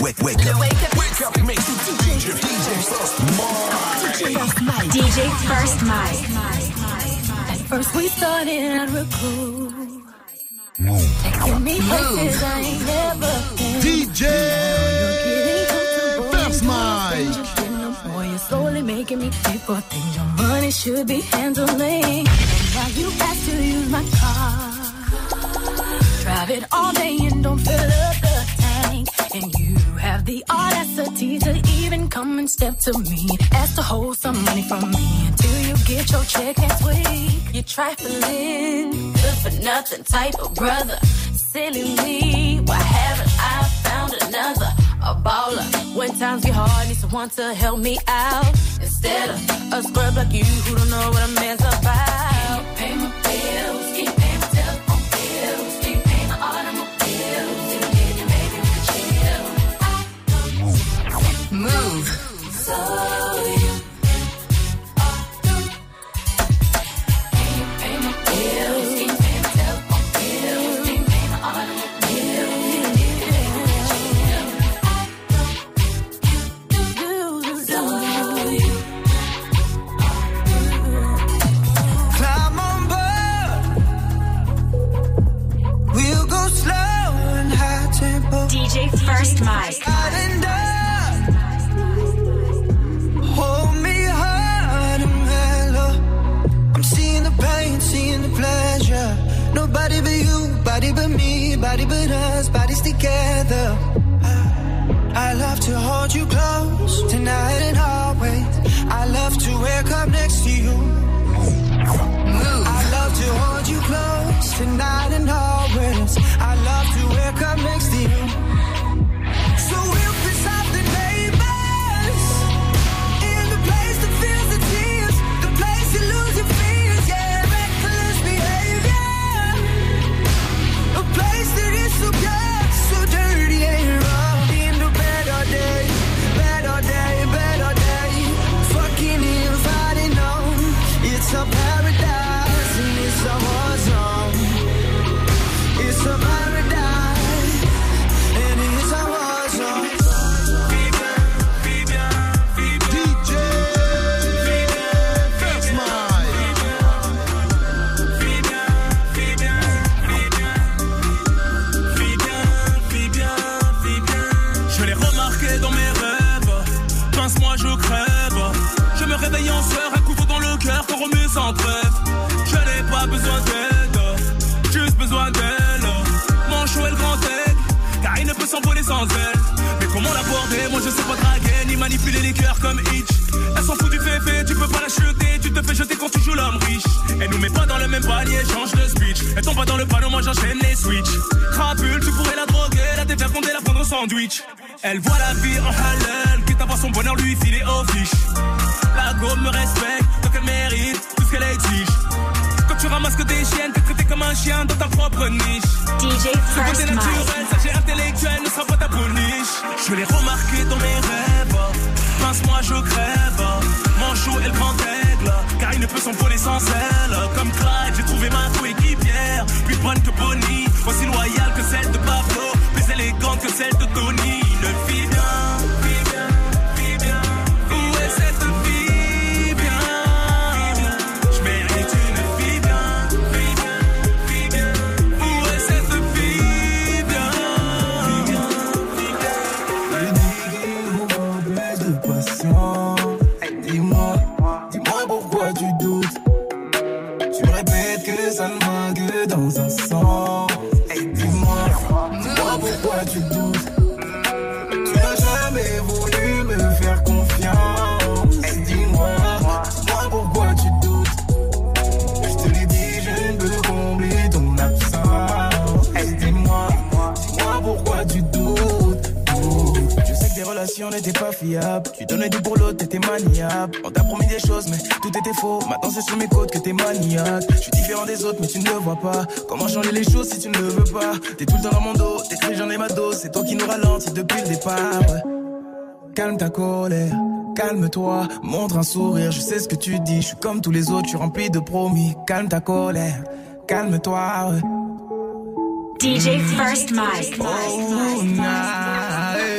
Wake up mix with DJ First Mike. DJ First Mike. At first we started out real cool. Taking me places I ain't never been. DJ First Mike. Boy, you're slowly making me pay for things your money should be handling. And now you ask to use my car. Drive it all day and don't fill up the tank. And you have the audacity to even come and step to me. Ask to hold some money from me until you get your check next week. You're trifling, good for nothing type of brother. Silly me, why haven't I found another? A baller. When times get hard, need someone to help me out. Instead of a scrub like you who don't know what a man's about. Pay my bills, keep paying my telephone bills, keep paying my automobiles. If you maybe we could chill. Move. So you pay my bills, keep paying my telephone bills, keep paying my automobiles. Climb on board. We'll go slow and high tempo. DJ First Mike. Out and up. Hold me hard and mellow. I'm seeing the pain, seeing the pleasure. Nobody but you, body but me, body but us, bodies together. I love to hold you close, tonight and always. I love to wake up next to you. Move. I love to hold you close, tonight and always. I love to wake up next to you. So we'll piss off the neighbors, in the place that feels the tears, the place you lose your fears, yeah, reckless behavior. A place that is so good, so dirty and rough. In the better day, better day, better day. Fucking if I didn't know, it's a paradise and it's a war zone. It's a paradise and it's a war zone. DJ First Mike. Je l'ai remarqué dans mes rêves. Pince-moi, je crève. Je me réveille en sueur, un couteau dans le cœur qu'on remue sans trêve. Je n'ai pas besoin d'aide, juste besoin d'elle. Mon show est le grand aigle, car il ne peut s'envoler sans elle. Mais comment l'aborder? Moi je sais pas draguer, ni manipuler les cœurs comme Hitch. Elle s'en fout du fait, tu peux pas la jeter. Tu te fais jeter quand tu joues l'homme riche. Elle nous met pas dans le même palier, change de speech. Elle tombe pas dans le panneau, moi j'enchaîne les switches. Crapule, tu pourrais la droguer, la défaire fonder, la prendre au sandwich. Elle voit la vie en halal, quitte à voir son bonheur lui filer au fiche. La gomme me respecte, donc elle mérite tout ce qu'elle exige. Quand tu ramasses que des chiennes, t'es traité comme un chien dans ta propre niche. DJ Ce côté First naturel, Mike. sachet intellectuel ne sera pas ta pouliche. Je l'ai remarqué dans mes rêves. Pince-moi, je crève. Mon show est le grand aigle, car il ne peut s'envoler sans elle. Comme Clyde, j'ai trouvé ma coéquipière. Plus bonne que Bonnie, aussi loyale que celle de Pablo, plus élégante que celle de Tony. Une fille bien, fille bien, fille bien. Où est cette fille bien? Je mérite une fille bien, fille bien, fille bien. Où est cette fille bien? Plus de patience. Dis-moi pourquoi tu doutes. Tu répètes que ça ne va que dans un sens. Dis-moi pourquoi tu doutes. Tu n'as jamais voulu me faire confiance. Dis-moi pourquoi tu doutes. Je te l'ai dit, je ne peux combler ton absence. Dis-moi pourquoi tu doutes. Je sais que tes relations n'étaient pas fiables. Tu donnais du pour l'autre, t'étais maniable. On t'a promis des choses, mais tout était faux. Maintenant c'est sur mes côtes que t'es maniaque. Je suis différent des autres, mais tu ne le vois pas. Comment changer les choses si tu ne le veux pas? T'es tout le temps dans mon dos, t'écris j'en ai ma dose. C'est toi qui nous ralentis depuis le départ. Calme ta colère, calme-toi, montre un sourire. Je sais ce que tu dis, je suis comme tous les autres, je suis rempli de promis. Calme ta colère, calme-toi. DJ First Mike. Oh, nah,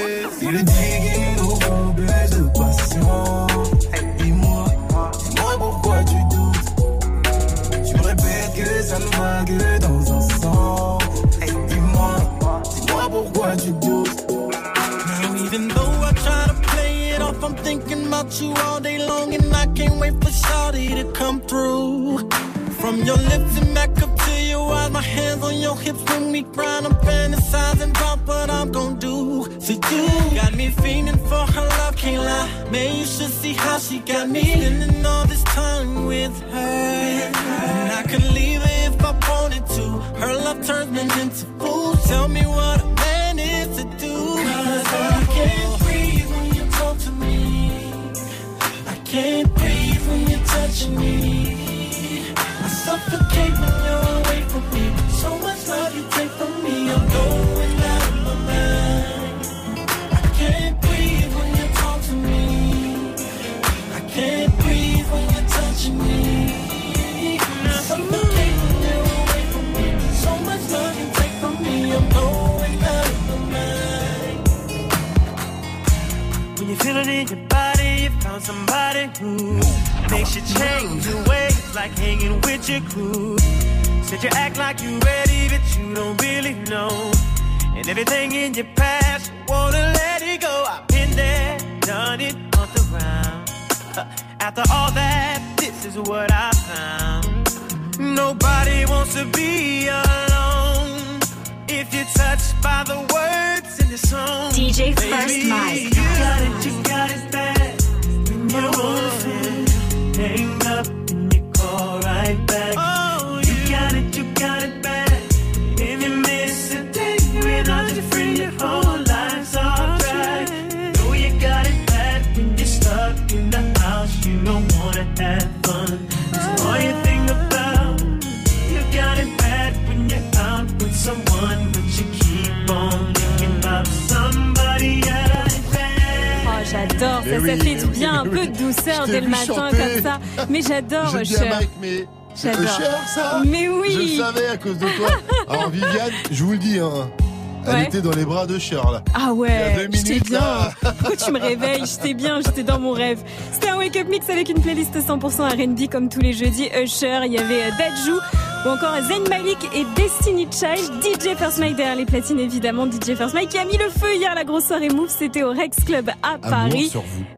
Et le digging nous font plus de passion. Dis-moi pourquoi tu doutes. Tu me répètes que ça ne va que dans un sens. Dis-moi pourquoi tu doutes. Now even though I try to play it off, I'm thinking about you all day long, and I can't wait for Shawty to come through. From your lips and back up to your eyes, my hands on your hips when we grind. I'm fantasizing about what I'm gon' do. So you got me feeling for her love, can't lie. Man, you should see how she got me spending all this time with her. And I could leave her if I wanted to. Her love turns me into fool. Tell me what a man is to do. 'Cause I can't breathe when you talk to me. I can't breathe when you're touching me. I suffocate when you're away from me. So much love you take from me, I'm going out of my mind. I can't breathe when you talk to me. I can't breathe when you're touching me. I suffocate when you're away from me. So much love you take from me, I'm going out of my mind. When you feel it in your body, you found somebody who makes you change your ways, like hanging with your crew. Said you act like you ready, but you don't really know. And everything in your past, you wanna let it go. I've been there, done it on the ground. After all that, this is what I found. Nobody wants to be alone. If you're touched by the words in the song, DJ baby, First Mike. you got it bad. You wanna fit, hang up and you call right back. Oh, you got it bad. If you miss a day without your friend, your whole life's off track. Know you got it bad when you're stuck in the house. You don't wanna have fun. That's all you think about. You got it bad when you're out with someone, but you keep on thinking about somebody else. Oh, j'adore ça, ça fait du bien, un peu de douceur dès le matin comme ça. Mais j'adore Usher. C'est Usher ça? Mais oui. Je le savais à cause de toi. Alors Viviane, je vous le dis, hein, elle était dans les bras de Cher là. Ah ouais, j'étais bien. Là. Pourquoi tu me réveilles? J'étais bien, j'étais dans mon rêve. C'était un Wake Up Mix avec une playlist 100% R&B comme tous les jeudis. Usher, il y avait Dadju ou encore Zayn Malik et Destiny Child. DJ First Mike derrière les platines évidemment. DJ First Mike qui a mis le feu hier à la grosse soirée Move. C'était au Rex Club à Paris. Amour sur vous.